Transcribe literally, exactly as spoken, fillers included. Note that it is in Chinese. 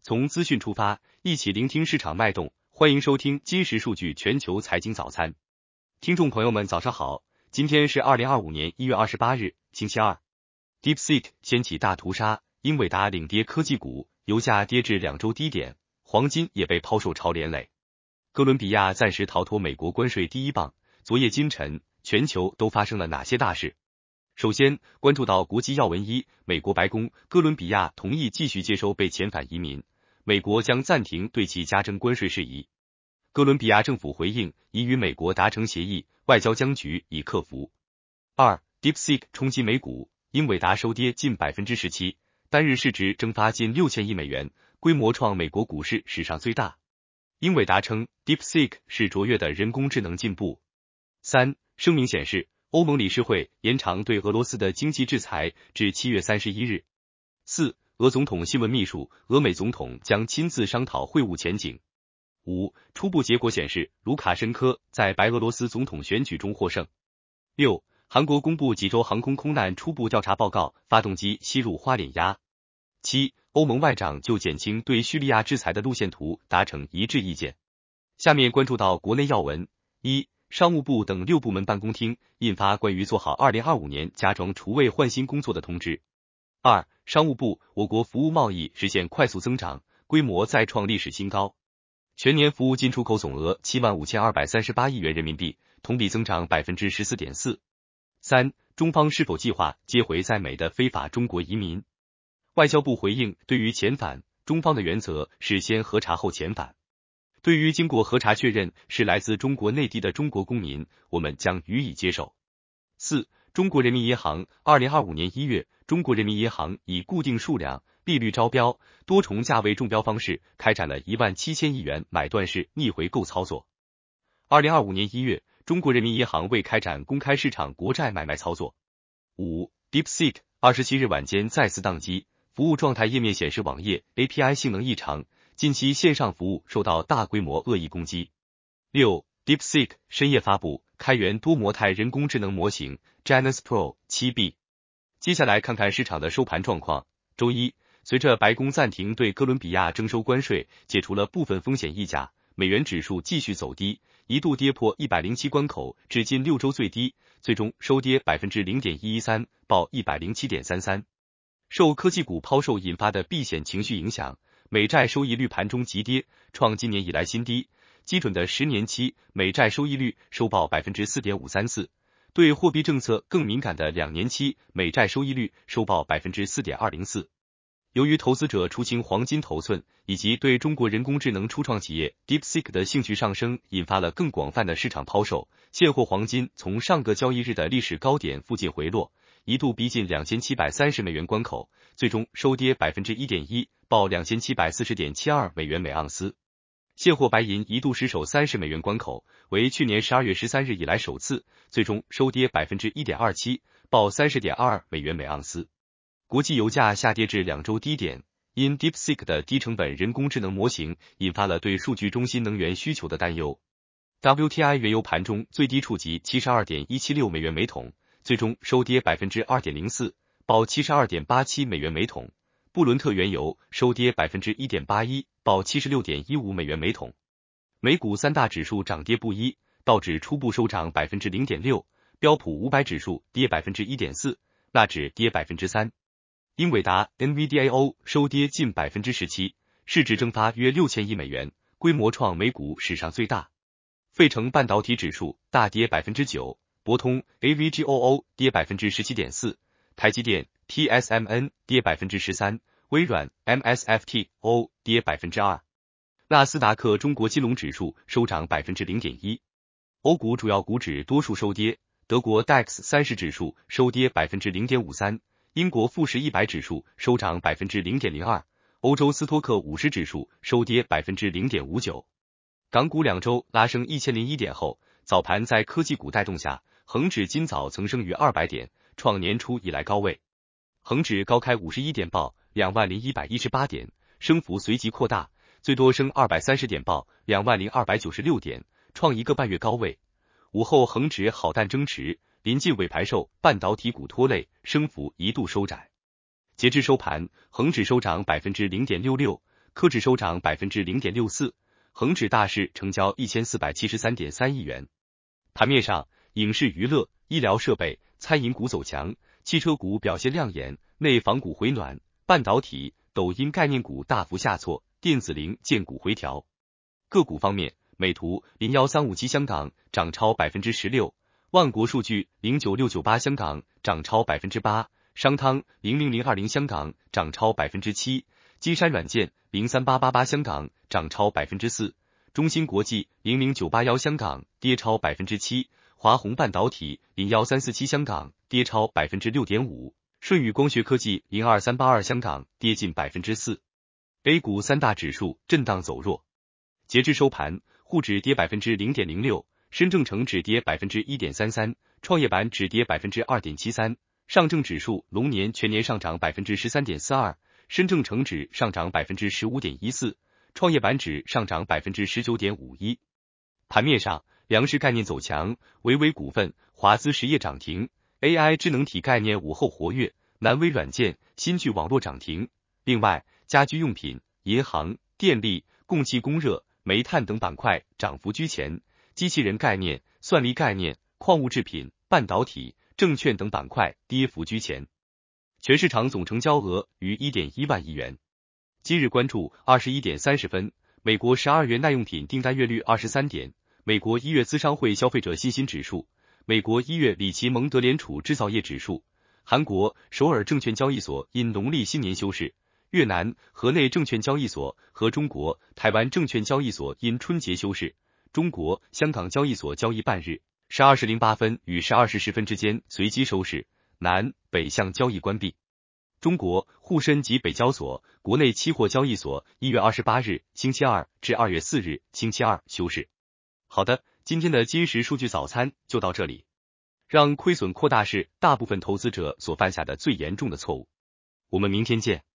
从资讯出发，一起聆听市场脉动。欢迎收听今时数据全球财经早餐。听众朋友们早上好，今天是二零二五年一月二十八日，星期二。DeepSeek 掀起大屠杀，英伟达领跌科技股，油价跌至两周低点，黄金也被抛售潮连累。哥伦比亚暂时逃脱美国关税第一棒，昨夜今晨，全球都发生了哪些大事？首先关注到国际要闻一，美国白宫，哥伦比亚同意继续接收被遣返移民，美国将暂停对其加征关税事宜。哥伦比亚政府回应，已与美国达成协议，外交僵局已克服。二 DeepSeek 冲击美股，英伟达收跌近 百分之十七， 单日市值蒸发近六千亿美元，规模创美国股市史上最大。英伟达称 DeepSeek 是卓越的人工智能进步。三声明显示，欧盟理事会延长对俄罗斯的经济制裁至七月三十一日。四俄总统新闻秘书，俄美总统将亲自商讨会晤前景。五初步结果显示，卢卡申科在白俄罗斯总统选举中获胜。六韩国公布济州航空空难初步调查报告，发动机吸入花脸压。七欧盟外长就减轻对叙利亚制裁的路线图达成一致意见。下面关注到国内要闻。一商务部等六部门办公厅印发关于做好二零二五年家装除味换新工作的通知。二商务部，我国服务贸易实现快速增长，规模再创历史新高。全年服务进出口总额七万五千二百三十八亿元人民币，同比增长 百分之十四点四。三中方是否计划接回在美的非法中国移民？外交部回应，对于遣返，中方的原则是先核查后遣返。对于经过核查确认是来自中国内地的中国公民，我们将予以接受。四中国人民银行二零二五年一月，中国人民银行以固定数量、利率招标、多重价位中标方式开展了一万七千亿元买断式逆回购操作。二零二五年一月，中国人民银行未开展公开市场国债买卖操作。五 DeepSeek 二十七日晚间再次宕机，服务状态页面显示网页 A P I 性能异常，近期线上服务受到大规模恶意攻击。六 DeepSeek 深夜发布开源多模态人工智能模型 Genus Pro 七 B。 接下来看看市场的收盘状况。周一，随着白宫暂停对哥伦比亚征收关税，解除了部分风险溢价，美元指数继续走低，一度跌破一百零七关口，至近六周最低，最终收跌 百分之零点一一三， 报 一百零七点三三。受科技股抛售引发的避险情绪影响，美债收益率盘中急跌，创今年以来新低。基准的十年期美债收益率收报 百分之四点五三四， 对货币政策更敏感的两年期美债收益率收报 百分之四点二零四。 由于投资者出清黄金头寸，以及对中国人工智能初创企业 DeepSeek 的兴趣上升，引发了更广泛的市场抛售，现货黄金从上个交易日的历史高点附近回落，一度逼近两千七百三十美元关口，最终收跌 百分之一点一， 报 两千七百四十点七二美元每盎司。现货白银一度失守三十美元关口，为去年十二月十三日以来首次，最终收跌 百分之一点二七， 报 三十点二二美元每盎司。国际油价下跌至两周低点，因 DeepSeek 的低成本人工智能模型引发了对数据中心能源需求的担忧。W T I 原油盘中最低触及 七十二点一七六美元每桶，最终收跌 百分之二点零四， 报 七十二点八七美元每桶。布伦特原油收跌 百分之一点八一， 报 七十六点一五美元每桶。美股三大指数涨跌不一，道指初步收涨 百分之零点六， 标普五百指数跌 百分之一点四， 纳指跌 百分之三。英伟达 N V D A O 收跌近 百分之十七， 市值蒸发约六千亿美元，规模创美股史上最大。费城半导体指数大跌 百分之九， 博通 A V G O O 跌 百分之十七点四， 台积电 T S M N 跌 百分之十三， 微软 M S F T O 跌 百分之二。 纳斯达克中国金龙指数收涨 百分之零点一。 欧股主要股指多数收跌，德国 D A X 三十指数收跌 百分之零点五三， 英国富时一百指数收涨 百分之零点零二， 欧洲斯托克五十指数收跌 百分之零点五九。 港股两周拉升一千零一点后，早盘在科技股带动下，恒指今早曾升逾二百点，创年初以来高位。恒指高开五十一点报 两万零一百一十八点，升幅随即扩大，最多升二百三十点报 两万零二百九十六点，创一个半月高位。午后恒指好淡争持，临近尾盘受半导体股拖累，升幅一度收窄。截至收盘，恒指收涨 百分之零点六六， 科指收涨 百分之零点六四， 恒指大市成交 一千四百七十三点三亿元。盘面上，影视娱乐、医疗设备、餐饮股走强，汽车股表现亮眼，内房股回暖，半导体、抖音概念股大幅下挫，电子零件股回调。个股方面，美图零一三五七香港涨超 百分之十六， 万国数据零九六九八香港涨超 百分之八， 商汤零零零二零香港涨超 百分之七， 金山软件零三八八八香港涨超 百分之四， 中芯国际零零九八一香港跌超 百分之七， 华虹半导体零一三四七香港跌超 百分之六点五， 舜宇光学科技零二三八二香港跌近 百分之四。 A 股三大指数震荡走弱。截至收盘，沪指跌 百分之零点零六， 深证成指跌 百分之一点三三， 创业板指跌 百分之二点七三， 上证指数龙年全年上涨 百分之十三点四二， 深证成指上涨 百分之十五点一四， 创业板指上涨 百分之十九点五一。 盘面上，粮食概念走强，维维股份、华资实业涨停， A I 智能体概念午后活跃，南威软件、新巨网络涨停。另外，家居用品、银行、电力、供气供热、煤炭等板块涨幅居前，机器人概念、算力概念、矿物制品、半导体、证券等板块跌幅居前。全市场总成交额逾 一点一万亿元。今日关注二十一点三十分，美国十二月耐用品订单月率二十三点，美国一月资商会消费者信心指数，美国一月里奇蒙德联储制造业指数，韩国首尔证券交易所因农历新年休市，越南河内证券交易所和中国台湾证券交易所因春节休市，中国香港交易所交易半日，十二时零八分与十二时十分之间随机收市，南北向交易关闭。中国沪深及北交所国内期货交易所一月二十八日星期二至二月四日星期二休市。好的，今天的今时数据早餐就到这里。让亏损扩大是大部分投资者所犯下的最严重的错误。我们明天见。